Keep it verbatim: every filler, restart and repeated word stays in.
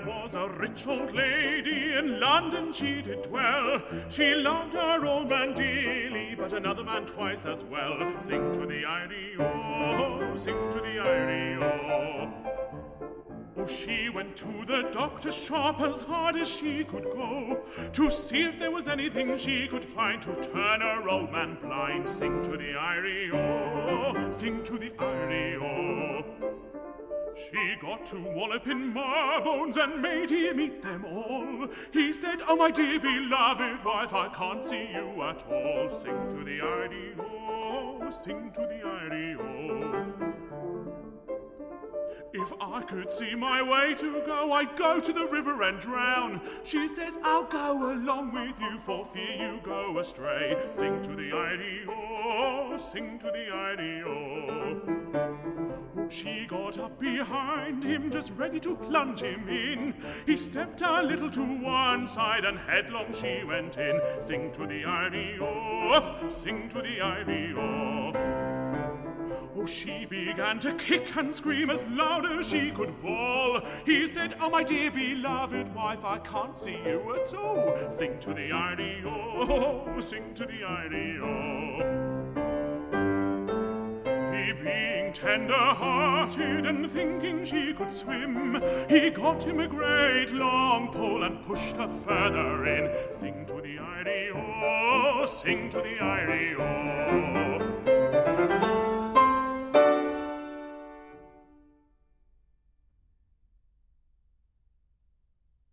was a rich old lady in London she did dwell. She loved her old man dearly, but another man twice as well. Sing to the Irie-O, sing to the Irie-O. Oh, she went to the doctor's shop as hard as she could go, to see if there was anything she could find to turn her old man blind. Sing to the Irie-O, sing to the Irie-O. She got to Walloping Marbones and made him eat them all. He said, oh, my dear beloved wife, I can't see you at all. Sing to the Irie-O, sing to the Irie-O. If I could see my way to go, I'd go to the river and drown. She says, I'll go along with you for fear you go astray. Sing to the Irie-O, sing to the Irie-O. She got up behind him, just ready to plunge him in. He stepped a little to one side, and headlong she went in. Sing to the Irie-O, sing to the Irie-O. Oh, she began to kick and scream as loud as she could bawl. He said, oh, my dear beloved wife, I can't see you at all. Sing to the Irie-O, sing to the Irie-O. He being tender-hearted and thinking she could swim, he got him a great long pole and pushed her further in. Sing to the Irie-O, sing to the Irie-O.